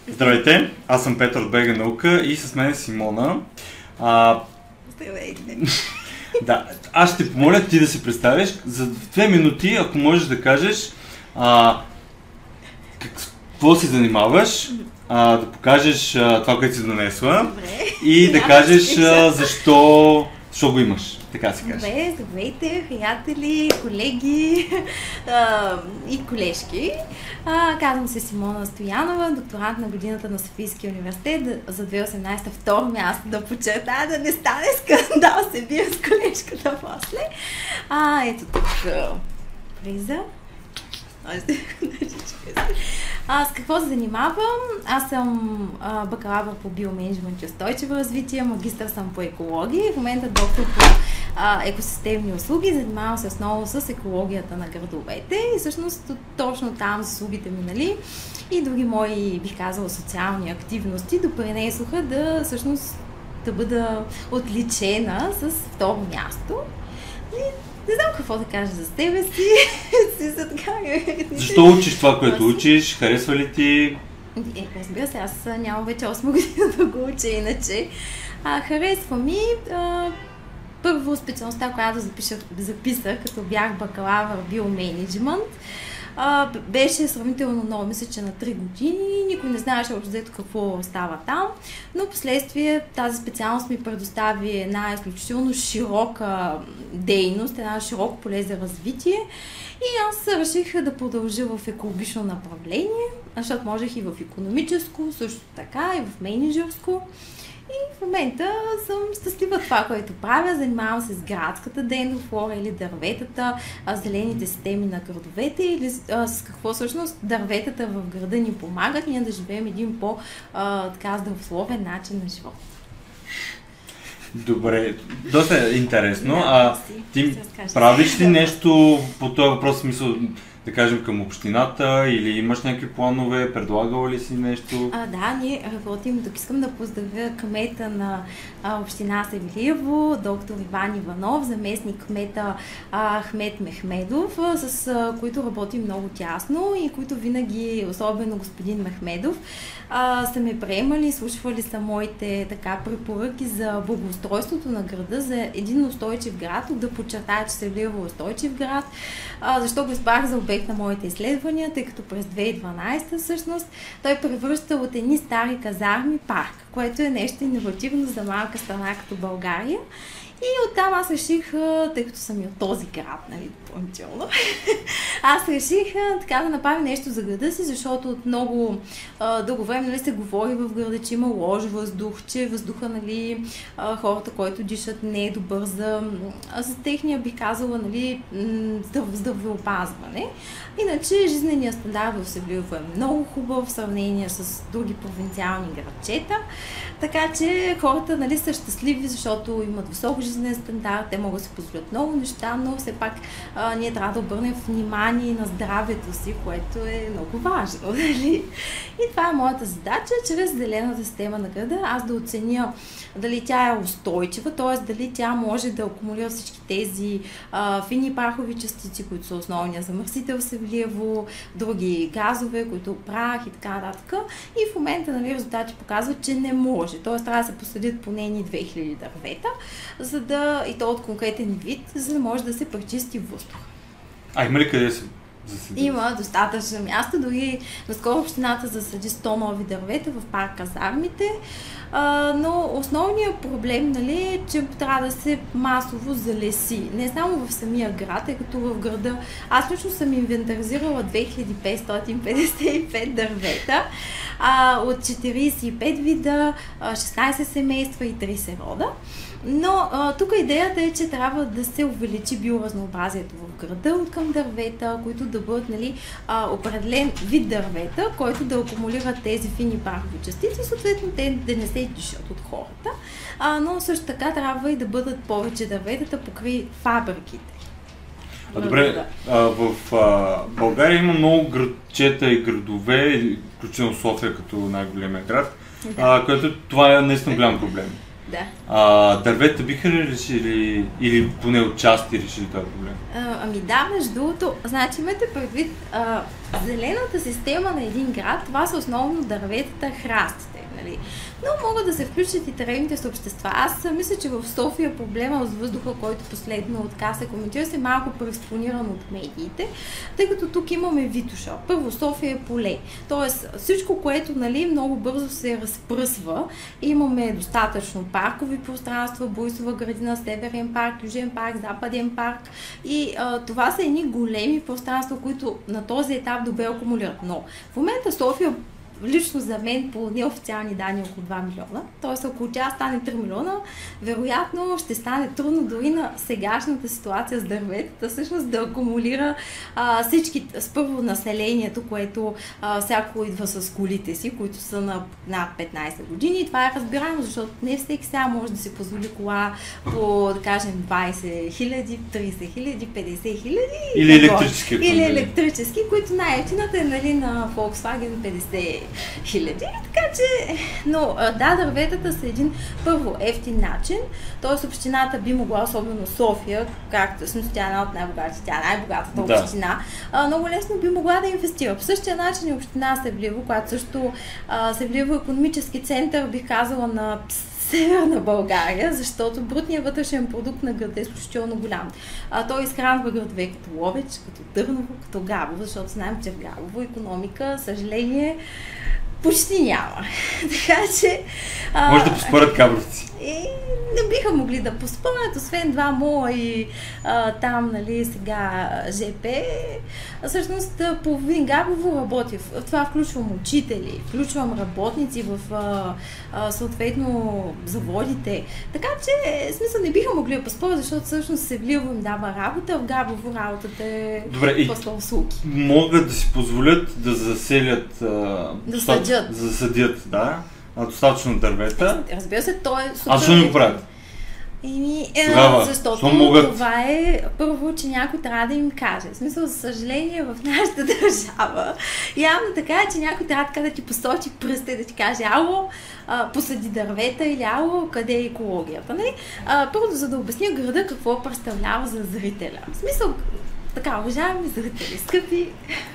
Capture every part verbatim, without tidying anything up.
Здравейте, аз съм Петър от БГ Наука и с мен е Симона. А... Здравейте. Да, аз ще те помоля ти да се представиш за две минути, ако можеш да кажеш а, какво си занимаваш, а, да покажеш а, това, което си донесла. Добре. И да кажеш а, защо, защо го имаш, така се каже. Добре, здравейте, приятели, колеги а, и колежки. А, казвам се Симона Стоянова, докторант на годината на Софийския университет за две хиляди и осемнадесета, второ място да подчертая, да не стане скандал, се бия с колежката после. А, ето тук приза. А, с какво се занимавам? Аз съм а, бакалавър по биоменеджмент и устойчиво развитие, магистър съм по екология и в момента доктор по а, екосистемни услуги. Занимавам се основно с екологията на градовете и всъщност точно там заслугите ми, нали, и други мои, бих казала, социални активности допринесоха да всъщност да бъда отличена с второ място. И не знам какво да кажа за себе си. за така, Защо учиш това, което учиш? Харесва ли ти? Е, разбира се, аз нямам вече осма година да го уча иначе. А, харесва ми. А, първо специалността, която записах, записах като бях бакалавър биоменеджмент, Uh, беше сравнително много, мисля, че на три години, никой не знаеше общо взето какво става там, но последствие тази специалност ми предостави една изключително широка дейност, една широко поле за развитие и аз реших да продължа в екологично направление, защото можех и в икономическо, също така и в менеджерско. И в момента съм щастлива това, което правя. Занимавам се с градската дейност, флора или дърветата, зелените системи на градовете или а, с какво всъщност дърветата в града ни помагат ние да живеем един по-здравословен начин на живот. Добре, доста е интересно. Да, а си, ти правиш ли нещо по този въпрос, в смисъл, да кажем, към общината или имаш някакви планове, предлагала ли си нещо? А, да, ние работим. Тук искам да поздравя кмета на а, община Севлиево, доктор Иван Иванов, заместник кмета а, Ахмед Мехмедов, а, с а, които работим много тясно и които винаги, особено господин Мехмедов, а, са ме приемали, слушвали са моите така препоръки за благоустройството на града, за един устойчив град, да подчертая, че Севлиево е устойчив град, а, защо го избрах за обект на моите изследвания, тъй като през две хиляди и дванадесета всъщност той превръща от едни стари казарми парк, което е нещо иновативно за малка страна като България. И оттам аз реших, тъй като съм и от този град, нали, допълнително, аз реших така да направя нещо за града си, защото от много а, дълго време, нали, се говори в града, че има лош въздух, че въздуха, нали, а, хората, които дишат, не е добър за, а, за техния, бих казала, нали, здрав, здравеопазване. Иначе жизненият стандарт в Севлиево е много хубав в сравнение с други провинциални градчета, така че хората, нали, са щастливи, защото имат висок жизнен стандарт, те могат да се позволят много неща, но все пак а, ние трябва да обърнем внимание на здравето си, което е много важно. Нали? И това е моята задача, чрез зелената система на града, аз да оценя дали тя е устойчива, т.е. дали тя може да акумулира всички тези а, фини прахови частици, които са основния замърсител в Севлиево, други газове, които прах и така нататък. И в момента, нали, резултати показват, че не може. Т.е. трябва да се посадят поне ни две хиляди дървета, за да, и то от конкретен вид, за да може да се пречисти въздух. А има ли къде се засади? Има достатъчно място, дори наскоро общината засади сто нови дървета в парк Казармите, а, но основният проблем, нали, е, че трябва да се масово залеси. Не само в самия град, тъй като в града аз лично съм инвентаризирала две хиляди петстотин петдесет и пет дървета, а, от четиридесет и пет вида, шестнадесет семейства и тридесет рода. Но а, тук идеята е, че трябва да се увеличи биоразнообразието в града от към дървета, които да бъдат, нали, а, определен вид дървета, който да акумулира тези фини прахови частици и съответно те да не се дишат от хората. А, но също така трябва и да бъдат повече дърветата покрай фабриките. А, добре, а, в а, България има много градчета и градове, включително София като най-големия град, да. а, което това е наистина голям проблем. Да. А, дървета биха ли решили или поне отчасти решили този проблем? А, ами да, между другото, значи имате предвид а, зелената система на един град, това са основно дърветата, храстите, нали? Но могат да се включат и теренните съобщества. Аз мисля, че в София проблема с въздуха, който последно така се коментира, се малко преекспониран от медиите, тъй като тук имаме Витоша. Първо, София е поле. Тоест всичко, което, нали, много бързо се разпръсва. Имаме достатъчно паркови пространства, Бойсова градина, Северен парк, Южен парк, Западен парк. И а, това са едни големи пространства, които на този етап добре акумулират. Но в момента София лично за мен по неофициални данни около два милиона, т.е. ако тя стане три милиона, вероятно ще стане трудно дори на сегашната ситуация с дърветата, всъщност да акумулира а, всички, с първо населението, което а, всяко идва с колите си, които са на над петнайсет години. И това е разбираемо, защото не всеки сега може да си позволи кола по, да кажем, двайсет хиляди, трийсет хиляди, петдесет хиляди. Или електрически. Или електрически, които най-ефтината е, нали, на Volkswagen петдесет хиляди, така че, но да, дърветата са един първо ефтин начин, т.е. общината би могла, особено София, както смисъл, тя е една от най-богатите, тя е най-богатата да. община, а, много лесно би могла да инвестира. По същия начин и община Севлиево, която също а, Севлиево икономически център, бих казала, на Северна България, защото брутният вътрешен продукт на града е изключително голям. А, той изхранва градове като Ловеч, като Търново, като Габрово, защото знаем, че в Габрово икономика, съжаление, почти няма. Така че... А, може да поспорят габровци. И не биха могли да поспорят, освен два мола и а, там, нали, сега ЖП. Всъщност, половин Габрово работи. Това включвам учители, включвам работници в а, а, съответно заводите. Така че, в смисъл, не биха могли да поспорят, защото всъщност Севлиево им дава работа, в Габрово работата е просто услуги. Могат да си позволят да заселят... А, да достат... съдят. Да засадят, да. А достатъчно дървета. Разбира се, то е супер... А защо не го правят? Еми, е, Тогава, защото могат... това е първо, че някой трябва да им каже. В смисъл, за съжаление, в нашата държава явно така е, че някой трябва така да ти посочи пръста и да ти каже: ало, а, посади дървета, или ало, къде е екологията. Не? А, първо, за да обясня града какво представлява за зрителя. В смисъл, така, уважаеми зрители, скъпи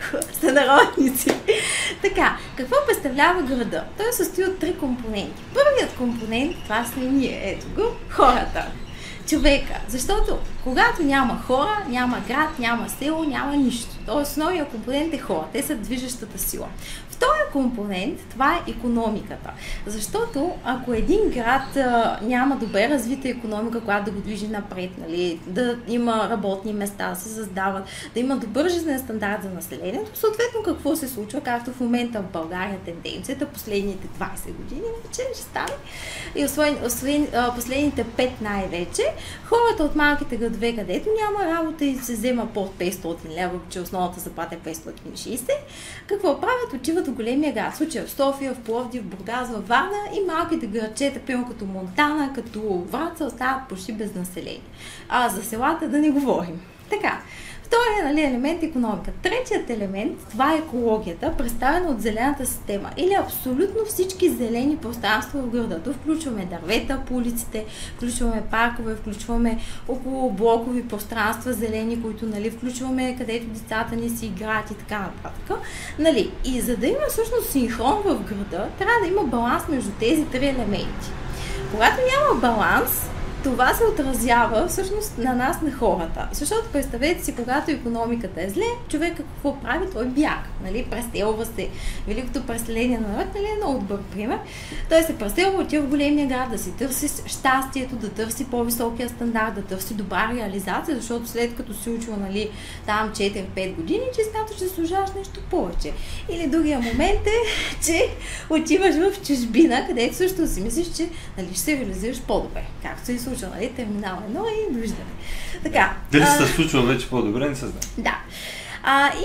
сънародници. Така, какво представлява града? Той се състои от три компоненти. Първият компонент, това сме ние, ето го, хората. Човека. Защото когато няма хора, няма град, няма село, няма нищо. Тоест основният компонент е хора. Те са движещата сила. Вторият компонент, това е икономиката. Защото ако един град а, няма добре развита икономика, която да го движи напред, нали, да има работни места, да се създават, да има добър жизнен стандарт за населението, съответно какво се случва, както в момента в България тенденцията, последните двайсет години вече ще стане, и освен, освен а, последните пет най-вече, хората от малките градове, където няма работа и се взема под петстотин лева, че основната заплата е петстотин и шейсет, какво правят? Отиват в големия град. В случая в София, в Пловдив, в Бургас, във Варна, и малките градчета, примерно като Монтана, като Враца, остават почти без население. А за селата да не говорим. Така. Вторият, нали, елемент е икономика. Третият елемент, това е екологията, представена от зелената система, или абсолютно всички зелени пространства в града. То включваме дървета по улиците, включваме паркове, включваме около блокови пространства зелени, които, нали, включваме където децата ни си играят и така нататък. Нали, и за да има всъщност синхрон в града, трябва да има баланс между тези три елементи. Когато няма баланс, това се отразява всъщност на нас, на хората. Защото представете си, когато икономиката е зле, човека какво прави? Той бяга, нали? Преселва се. Великото преселение на народ, нали, е много добър пример. Той се преселва, отива в големия град да си търси щастието, да търси по-високия стандарт, да търси добра реализация, защото след като си учила, нали, там четири-пет години, че смяташ, че служаваш нещо повече. Или другия момент е, че отиваш в чужбина, където също си мислиш, че, нали, ще се реализираш по-добре. Както се случва, нали, терминал едно и довиждане. Така. Дали се случва вече по-добре, не се знае. Да. А, и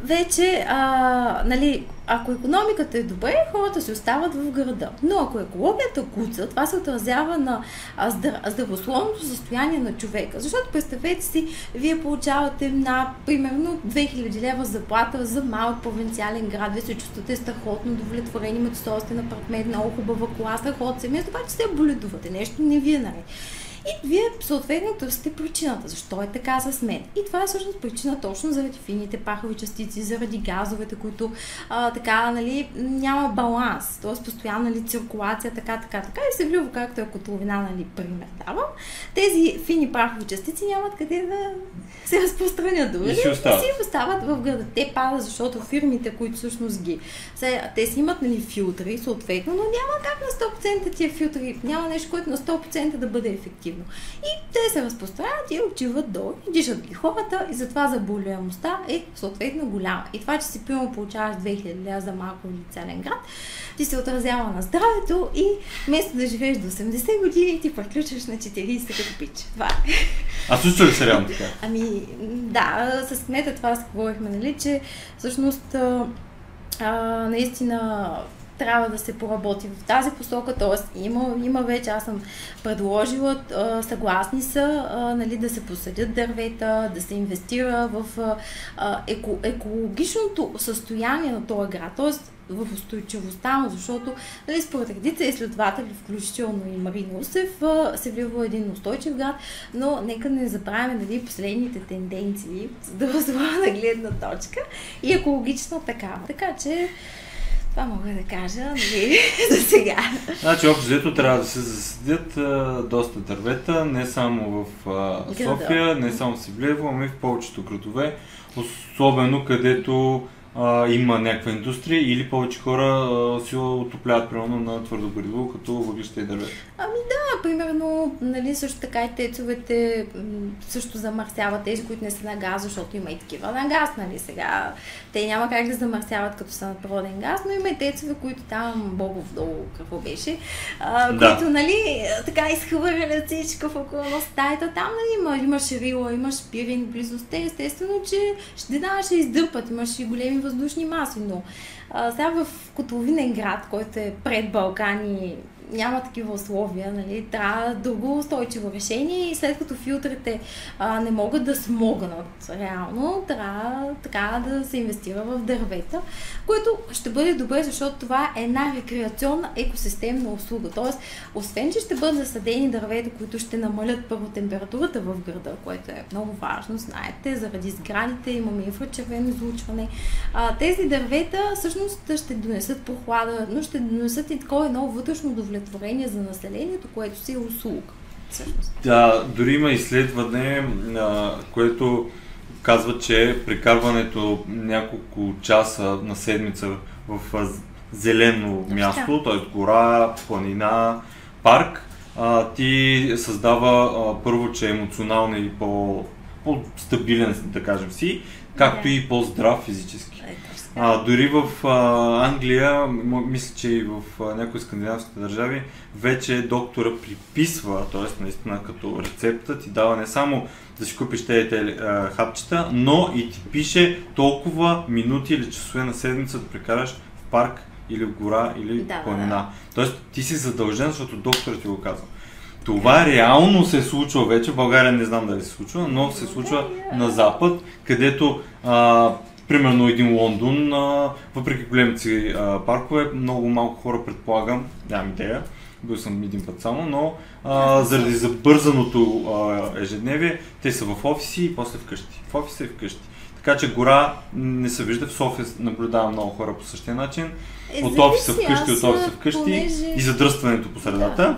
вече, а, нали, ако икономиката е добре, хората се остават в града. Но ако екологията куца, това се отразява на здравословното състояние на човека. Защото представете си, вие получавате на примерно две хиляди лева заплата за малък провинциален град, вие се чувствате страхотно удовлетворени, имате собствен апартамент, много хубава кола, страхотно семейство, обаче се боледувате, нещо не ви е наред. И вие съответно търсите причината, защо е така с мен. И това е всъщност причина точно заради фините пахови частици, заради газовете, които а, така, нали, няма баланс, т.е. постоянна ли циркулация, така, така, така. И се влюбва, както е котловина, нали, пример давам. Тези фини прахови частици нямат къде да се разпространят дори. И си остават. И си остават в града. Те падат, защото фирмите, които всъщност ги... Сега, те си имат, нали, филтри, съответно, но няма как на сто процента тия филтри, няма нещо, което на сто процента да бъде ефективно. И те се разпространят и отиват долу, и дишат ги хората, и затова заболеваемостта е съответно голяма. И това, че си пълно получаваш две хиляди лева за малко провинциален град, ти се отразява на здравето и вместо да живееш до осемдесет години, ти приключваш на четирийсет като пич. Това е. А случва ли се реално така? Ами, да, с кмета това си говорихме, нали, че всъщност а, а, наистина трябва да се поработи в тази посока, т.е. има, има вече, аз съм предложила, а, съгласни са, а, нали, да се посадят дървета, да се инвестира в а, еко, екологичното състояние на този град, т.е. в устойчивостта му, защото, нали, според редица изследователи, включително и Марин Усев, се влива един устойчив град, но нека не забравяме, нали, последните тенденции, здравословна гледна точка и екологична такава. Така че това мога да кажа, нали, за сега. Значи, общо взето трябва да се засадят а, доста дървета, не само в а, София, не само в Севлиево, ами в повечето градове, особено където а, има някаква индустрия или повече хора а, си отопляват примерно на твърдо гориво, като въглища и дървета. Ами да, примерно, нали, също така и тецовете също замърсяват, тези, които не са на газ, защото има и такива на газ, нали, сега. Те няма как да замърсяват като са на природен газ, но има и тецове, които там, Богов долу, какво беше, а, да. които, нали, така изхвърлят всичко в околността и там, нали, има, имаш рила, имаш пирин, близостта, естествено, че ще да, ще издърпат, имаш и големи въздушни маси, но а, сега в котловинен град, който е пред Балкани, няма такива условия, нали, трябва друго устойчиво решение и след като филтрите а, не могат да смогнат реално, трябва така да се инвестира в дървета, което ще бъде добре, защото това е една рекреационна екосистемна услуга. Тоест, освен че ще бъдат засадени дървета, които ще намалят първо температурата в града, което е много важно, знаете, заради сградите имаме инфрачервено излучване. А, тези дървета всъщност ще донесат прохлада, но ще донесат и такова едно вътрешно удовлетворение за населението, което си е услуга. Всъщност. Да, дори има изследване, а, което казва, че прекарването няколко часа на седмица в а, зелено място, т.е. гора, планина, парк, а, ти създава а, първо, че е емоционално и по, по-стабилен, да кажем си, както и по-здрав физически. А, дори в а, Англия, мисля, че и в а, някои скандинавски държави, вече доктора приписва, т.е. наистина като рецепта ти дава не само да си купиш тези хапчета, но и ти пише толкова минути или часове на седмица да прекараш в парк или в гора или в да, планина. да. Тоест ти си задължен, защото доктора ти го казва. Това реално се случва вече, в България не знам дали се случва, но се случва на Запад, където а, примерно един Лондон, а, въпреки големите си а, паркове, много малко хора, предполагам, нямам идея, бил съм един път само, но а, заради забързаното а, ежедневие, те са в офиси и после вкъщи. В офиса и вкъщи. Така че гора не се вижда, в София наблюдавам много хора по същия начин, Е, от офиса вкъщи, аз, от офиса вкъщи понеже... и задръстването по средата.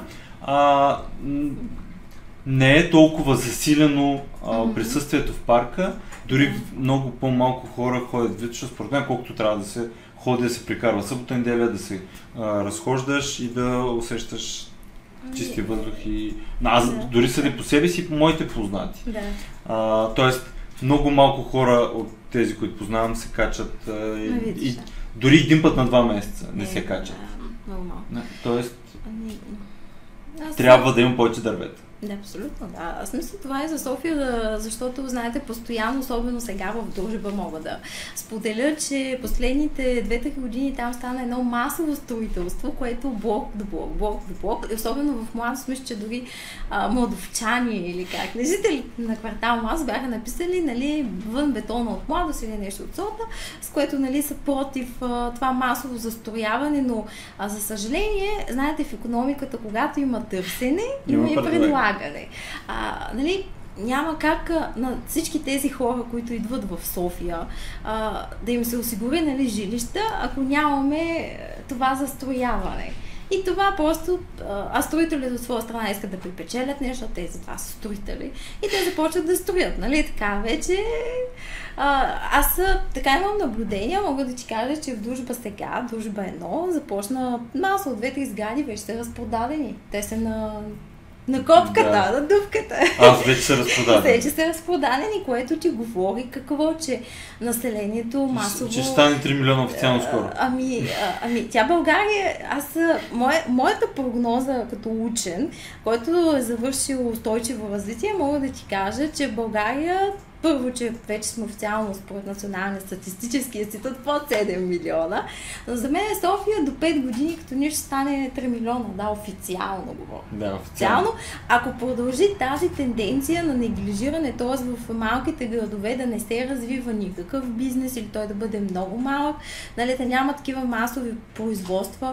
А, не е толкова засилено а, mm-hmm. присъствието в парка, дори yeah. много по-малко хора ходят вече, според мен, колкото трябва да се ходи, да се прикарва събота, неделя, да се а, разхождаш и да усещаш чисти въздух и... Аз yeah. дори съди по себе си и по моите познати. Yeah. А, тоест, много малко хора от тези, които познавам, се качат а, и, и дори един път на два месеца не yeah. се качат. Yeah. Не, тоест, Аз... трябва да има повече дървета. Да, абсолютно, да. Аз мисля, това е за София, защото, знаете, постоянно, особено сега в Дружба, мога да споделя, че последните две-три години там стана едно масово строителство, което блок до блок, блок до блок, и особено в младост, мисля, че дори а, младовчани или как, не жители на квартал Маз бяха написали, нали, вън бетона от младост или нещо от сорта, с което, нали, са против а, това масово застрояване, но а, за съжаление, знаете, в икономиката, когато има търсене, има, има и предлагане. А, нали, няма как а, на всички тези хора, които идват в София, а, да им се осигури, нали, жилища, ако нямаме това застрояване. И това просто, а строителите от своя страна искат да припечелят нещо, те за това са строители и те започват да строят, нали, така вече. А, аз така имам наблюдения, мога да ти кажа, че в Дружба сега, Дружба едно, започна маса от две-три сгради, вече са разпродадени. Те са на на копката, да. На дупката. Аз вече са разпродадени. Вече са разпродадени, което ти говори какво, че населението масово... Че ще стане три милиона официално скоро. Ами, а, ами тя България, аз, моя, моята прогноза като учен, който е завършил устойчиво развитие, мога да ти кажа, че България първо, че вече сме официално според Националния статистически институт под седем милиона, но за мен София до пет години като ние ще стане три милиона, да, официално говоря. Да, официално. Ако продължи тази тенденция на неглижиране, т.е. в малките градове да не се развива никакъв бизнес или той да бъде много малък, нали, да няма такива масови производства,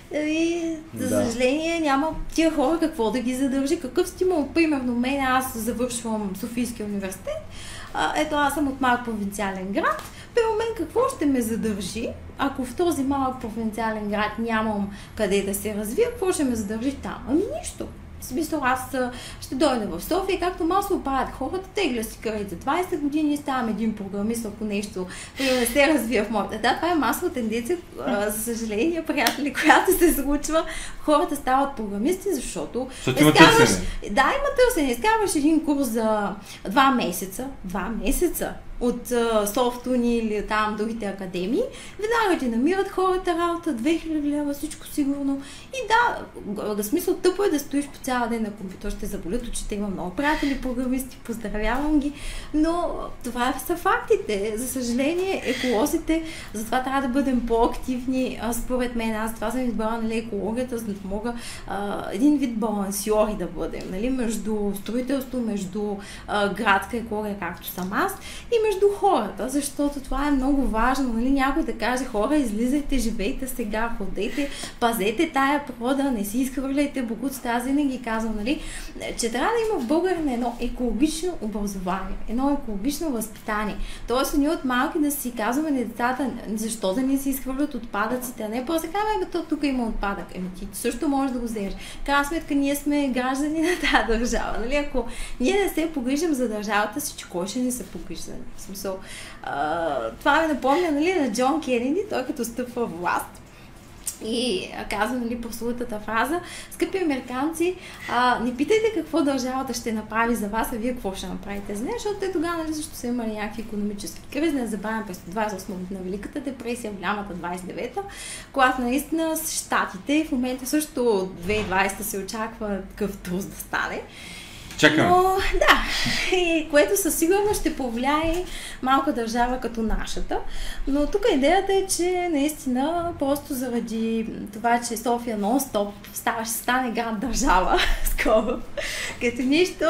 и за да. съжаление няма тия хора какво да ги задържи, какъв стимул. Примерно мен, аз завършвам Софийския университет, а, ето аз съм от малък провинциален град, при мен какво ще ме задържи, ако в този малък провинциален град нямам къде да се развия, какво ще ме задържи там? Ами нищо. В смисъл, аз ще дойда в София, както масово правят хората, тегля си кредит за двайсет години, ставам един програмист, ако нещо не се развива в моята. Да, това е масова тенденция, за съжаление, приятели, която се случва. Хората стават програмисти, защото... Защото има търсене. Да, има търсене. Изкарваш един курс за два месеца. Два месеца от Софтуни или там другите академии, веднага ти намират хората работа, две хиляди лева, всичко сигурно. И да, в смисъл тъпо е да стоиш по цял ден на компютър, ще заболят очите, има много приятели програмисти, поздравявам ги, но това са фактите. За съжаление, еколозите, затова трябва да бъдем по-активни, според мен. Аз това съм избрала, нали, екологията, за да мога а, един вид балансьори да бъдем, нали, между строителство, между а, градска екология, както съм аз, и между хората, защото това е много важно, нали, някой да каже: хора, излизайте, живейте сега, ходете, пазете тая природа, не си изхвърляйте бокуците. Аз винаги казвам, нали, че трябва да има в България едно екологично образование, едно екологично възпитание. Тоест, ние от малки да си казваме на децата, защо да не си изхвърлят отпадъците, а не просто казваме, бе, тук има отпадък. Еми, ти също можеш да го вземеш. Крайна сметка, ние сме граждани на тази държава, нали, ако ние не се погрижим за държавата си, че кой ще ни се погрижа? В смисъл, а, това ме напомня, нали, на Джон Кенеди, той като стъпва в власт и казва, нали, прословутата фраза: скъпи американци, а, не питайте какво държавата ще направи за вас, а вие какво ще направите за нея, защото те тогава, нали, също са имали някакви икономически кризи, не забравям през двайсет и осма година Великата депресия, голямата двайсет и девета, когато наистина с щатите в момента също две хиляди и двайсета се очаква такъв трус да стане. Чакаме. Но, да, и което със сигурност ще повлияе малка държава като нашата. Но тук идеята е, че наистина просто заради това, че София нон-стоп става, ще стане град държава скоро, като нищо.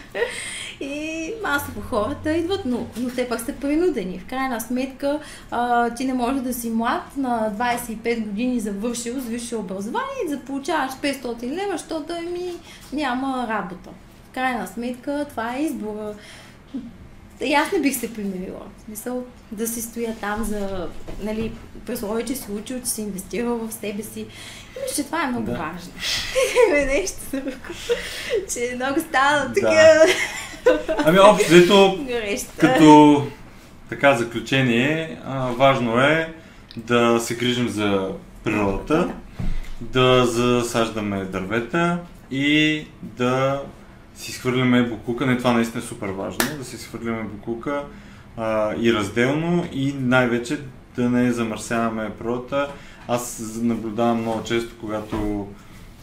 И масово хората идват, но, но те пък са принудени. В крайна сметка, а, ти не можеш да си млад, на двайсет и пет години завършил с висше образование и да получаваш петстотин лева, защото ми няма работа. В крайна сметка, това е избора. И аз не бих се примирила. В смисъл да си стоя там за, нали, пресловие, че си учил, че си инвестирал в себе си. И мисля, че това е много да. важно. Нещо друго, че много стана тук. Да. Ами общо, взето, като така заключение, а, важно е да се грижим за природата, да засаждаме дървета и да си изхвърляме боклука. Не, това наистина е супер важно, да си изхвърляме боклука а, и разделно, и най-вече да не замърсяваме природата. Аз наблюдавам много често, когато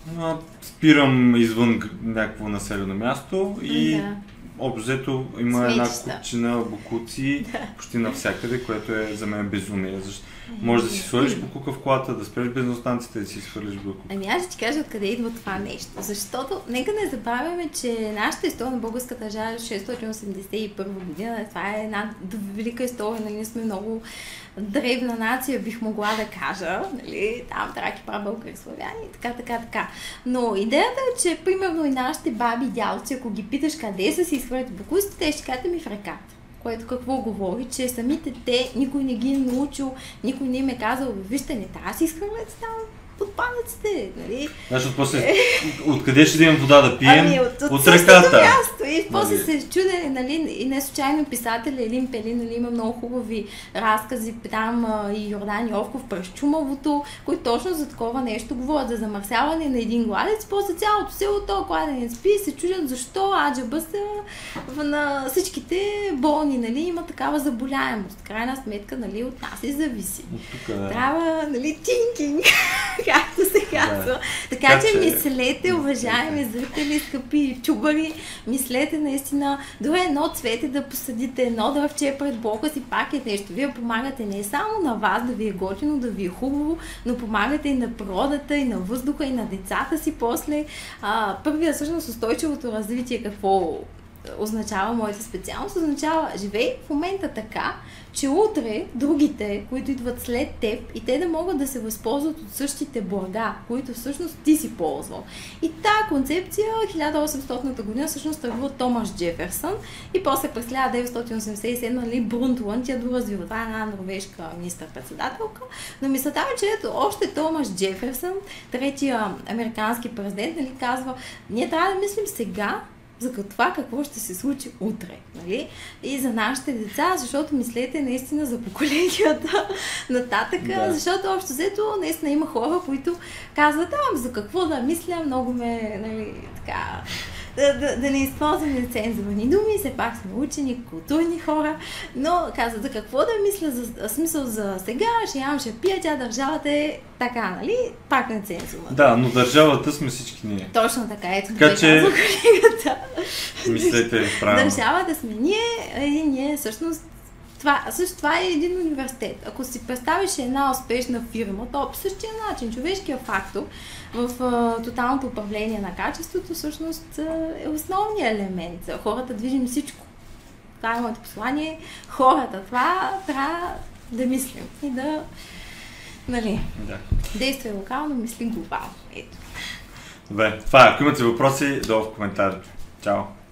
а, спирам извън г- някакво населено място и Да. общо взето има една Сметища. купчина бокуци Да. почти навсякъде, което е за мен безумие. Защо? Може да си свалиш бокука в колата, да спреш бензиностанцията и да си свалиш бокука. Ами аз ще ти кажа откъде идва това нещо. Защото нека не забравяме, че нашата история на българската държава е шестстотин осемдесет и първа година. Това е една велика история, нали, ние сме много древна нация, бих могла да кажа, нали, там траки, прабългари, славяни и така, така, така. Но идеята е, че примерно и нашите баби и дядовци, ако ги питаш къде са си изхвърлят бокуците, те ще кажат ми в реката. Което какво говори, че самите те, никой не ги е научил, никой не им е казал, вижте, не трябва да си изхвърляте там отпадъците, нали? Защото после откъде ще да имам вода да пием? Ами от, от, от същото реката. място. И после Нали? се чуде, нали, и не случайно писателя Елин Пелин, нали, има много хубави разкази, там а, и Йордан Йовков през Чумавото, които точно за такова нещо говорят, за замърсяване на един гладец, после цялото село то кладенец спи и се чудят защо аджаба са в- на всичките болни, нали, има такава заболяемост. Крайна сметка, нали, от нас и зависи. От тук, да. Трябва, нали, тинкинг, както се казва. Да. Така, Така че че- мислете, уважаеми зрители, скъпи чубари, мислете наистина, дори едно цвете да посадите, едно дръвче пред блока си, пак е нещо. Вие помагате не само на вас да ви е готино, да ви е хубаво, но помагате и на природата, и на въздуха, и на децата си после. А, първия всъщност устойчивото развитие, какво означава моята специалност, означава живей в момента така, че утре другите, които идват след теб, и те да могат да се възползват от същите блага, които всъщност ти си ползвал. И тази концепция хиляда и осемстотната година всъщност тръгва от Томас Джеферсън и после през хиляда деветстотин осемдесет и седма нали, Брунтланд я доразвива. Това е една норвежка министър-председателка. Но мисълта ми, че ето още Томас Джеферсън, третия американски президент, нали, казва, ние трябва да мислим сега за това какво ще се случи утре, нали? И за нашите деца, защото мислете наистина за поколенията нататък, Да. защото общо взето наистина има хора, които казват, а, за какво да мисля, много ме, нали, така, да, да, да не използвам нецензурни думи, все пак сме учени, културни хора, но казват за какво да мисля, за смисъл за сега, ще ям, ще пия, тя държавата е така, нали? Пак нецензурна. Да, но държавата сме всички ние. Точно така, ето Така така, че- казва колегата. Мислете правилно. Държавата сме ние, и ние всъщност това, също това е един университет. Ако си представиш една успешна фирма, то по същия начин, човешкият фактор в а, тоталното управление на качеството всъщност а, е основният елемент. Хората движим всичко. Това е моето послание. Хората, това трябва да мислим и да, нали, Да. действай локално, мисли глобално. Ето. Добре, това е. Ако имате въпроси, долу в коментарите. Чао!